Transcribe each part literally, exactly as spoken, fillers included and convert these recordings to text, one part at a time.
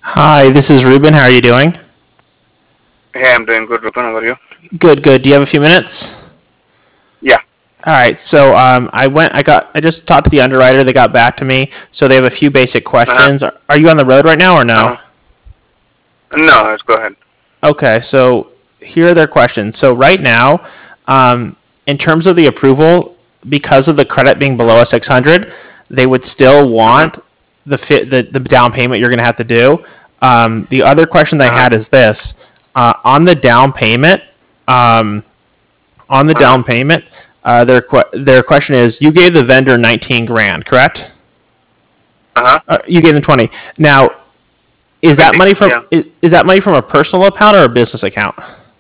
Hi, this is Ruben. How are you doing? Hey, I'm doing good, Rupan. How are you? Good, good. Do you have a few minutes? Yeah. All right. So um, I went. I got. I just talked to the underwriter. They got back to me. So they have a few basic Uh-huh. questions. Are, are you on the road right now or no? Uh-huh. No, let's go ahead. Okay. So here are their questions. So right now, um, in terms of the approval, because of the credit being below a six hundred, they would still Uh-huh. want the fit the, the down payment you're going to have to do. Um, the other question they Uh-huh. had is this: uh, on the down payment. Um, on the Uh-huh. down payment, uh, their que- their question is: you gave the vendor nineteen grand, correct? Uh-huh. Uh, you gave them twenty. Now, is that twenty. money from Yeah. is, is that money from a personal account or a business account?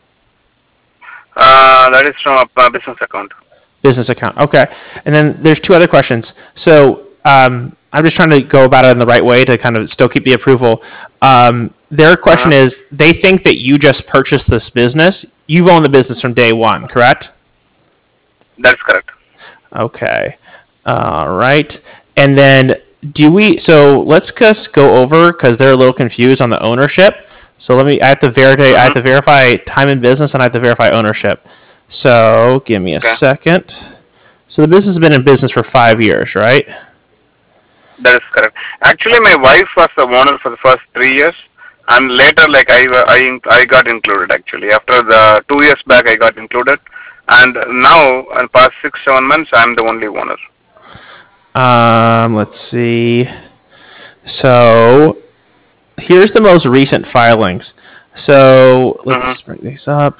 Uh, that is from a uh, business account. Business account. Okay. And then there's two other questions. So um, I'm just trying to go about it in the right way to kind of still keep the approval. Um, their question Uh-huh. is: they think that you just purchased this business. You've owned the business from day one, correct? That's correct. Okay. All right. And then do we, so let's just go over because they're a little confused on the ownership. So let me, I have to verify, I have Uh-huh. to verify time in business and I have to verify ownership. So give me a Okay. second. So the business has been in business for five years, right? That is correct. Actually, my wife was the owner for the first three years, and later, like I, I, I got included. Actually, after the two years back, I got included, and now, in past six, seven months, I'm the only owner. Um, let's see. So here's the most recent filings. So Uh-huh. let's bring these up.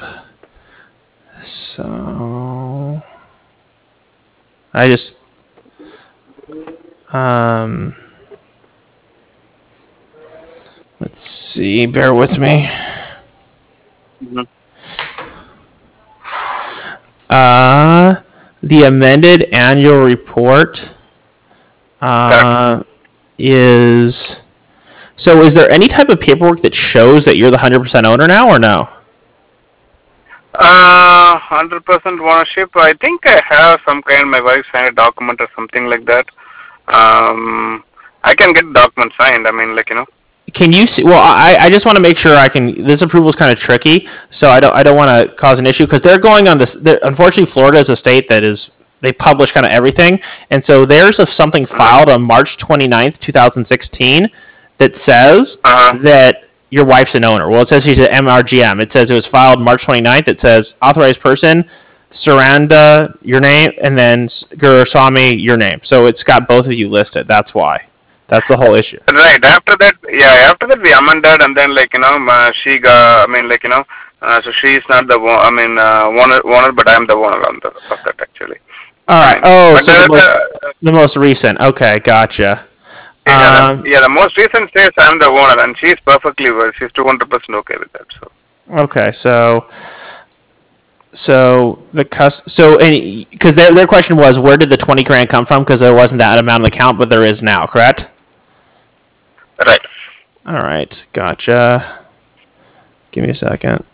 So I just um let's see, bear with me. Mm-hmm. Uh, the amended annual report Correct. uh, is. So, is there any type of paperwork that shows that you're the one hundred percent owner now, or no? Uh, hundred percent ownership. I think I have some kind. My wife signed a document or something like that. Um, I can get the document signed. I mean, like you know. Can you see? Well, I, I just want to make sure I can. This approval is kind of tricky, so I don't I don't want to cause an issue because they're going on this. Unfortunately, Florida is a state that is they publish kind of everything, and so there's a, something Uh-huh. filed on March twenty-ninth, twenty sixteen, that says Uh-huh. that your wife's an owner. Well, it says she's an M R G M. It says it was filed March twenty-ninth. It says authorized person, Saranda, your name, and then Guruswamy, your name. So it's got both of you listed. That's why. That's the whole issue. Right. After that, yeah. After that, we amended, and then like you know, uh, she got. I mean, like you know. Uh, so she is not the. Wo- I mean, uh, owner, owner, but I am the owner on the, of that actually. All I right. mean, Oh, but so the the, most the the most recent. Okay, gotcha. yeah, the, Um, yeah, the most recent says I am the owner, and she is perfectly well. She's two hundred percent okay with that. So. okay, so so the cus so and because their their question was where did the twenty grand come from? Because there wasn't that amount on the account, but there is now. Correct. Right. All right, gotcha. Give me a second.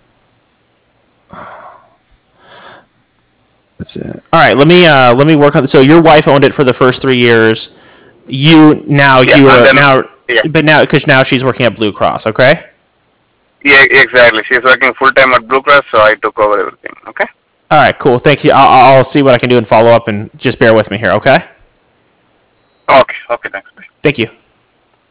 That's it. All right, let me uh let me work on. So your wife owned it for the first three years. You now Yeah, you and are then now, yeah. but now because now she's working at Blue Cross. Okay. Yeah, exactly. She's working full time at Blue Cross, so I took over everything. Okay. All right, cool. Thank you. I'll, I'll see what I can do and follow up, and just bear with me here. Okay. Okay. Okay. Thanks. Bye. Thank you.